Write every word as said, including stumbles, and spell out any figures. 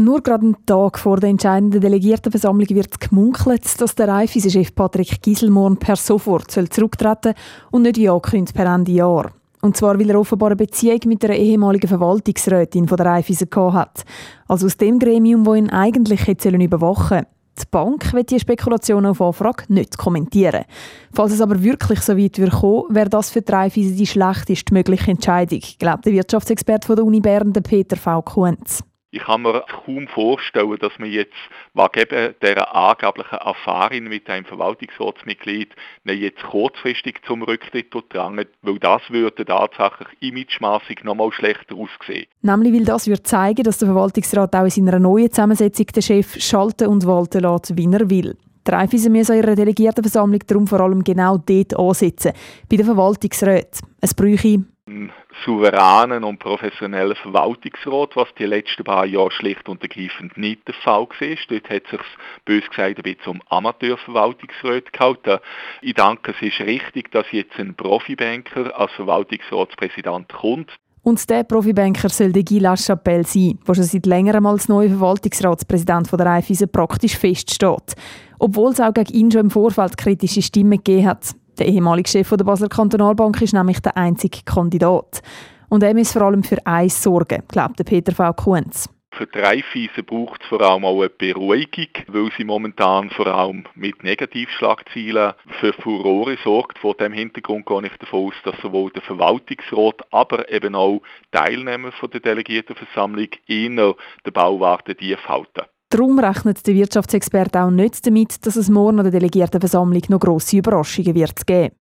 Nur gerade einen Tag vor der entscheidenden Delegiertenversammlung wird gemunkelt, dass der Raiffeisen-Chef Patrick Gieselmann per sofort zurücktreten soll und nicht wie angekündigt per Ende Jahr. Und zwar, weil er offenbar eine Beziehung mit einer ehemaligen Verwaltungsrätin von der Raiffeisen gehabt hat. Also aus dem Gremium, das ihn eigentlich hätte überwachen sollen. Die Bank will diese Spekulation auf Anfrage nicht kommentieren. Falls es aber wirklich so weit kommen würde, wäre das für die Raiffeisen die schlechteste mögliche Entscheidung, glaubt der Wirtschaftsexperte von der Uni Bern, Peter V. Kuhns. Ich kann mir kaum vorstellen, dass man jetzt wegen dieser angeblichen Affäre mit einem Verwaltungsratsmitglied nicht jetzt kurzfristig zum Rücktritt drängen, weil das würde tatsächlich imagemässig noch mal schlechter aussehen. Nämlich, weil das würde zeigen, dass der Verwaltungsrat auch in seiner neuen Zusammensetzung den Chef schalten und walten lässt, wie er will. Die Raiffeisen müssen ihrer Delegiertenversammlung darum vor allem genau dort ansetzen, bei den Verwaltungsräten. Es bräuchte einen souveränen und professionellen Verwaltungsrat, was die letzten paar Jahre schlicht und ergreifend nicht der Fall war. Dort hat es sich, bös gesagt, ein bisschen um Amateurverwaltungsräte gehalten. Ich denke, es ist richtig, dass jetzt ein Profibanker als Verwaltungsratspräsident kommt. Und der Profibanker soll der Guy Lachapelle sein, der schon seit längerem als neuer Verwaltungsratspräsident von der Raiffeisen praktisch feststeht. Obwohl es auch gegen ihn schon im Vorfeld kritische Stimmen gegeben hat. Der ehemalige Chef der Basler Kantonalbank ist nämlich der einzige Kandidat. Und er muss vor allem für eins sorgen, glaubt Peter V. Kuhns. Für die Raiffeisen braucht es vor allem auch eine Beruhigung, weil sie momentan vor allem mit Negativschlagzeilen für Furore sorgt. Vor diesem Hintergrund gehe ich davon aus, dass sowohl der Verwaltungsrat, aber eben auch Teilnehmer von der Delegiertenversammlung eher den Bauwarte tief halten. Darum rechnet der Wirtschaftsexperte auch nicht damit, dass es morgen an der Delegiertenversammlung noch grosse Überraschungen wird geben.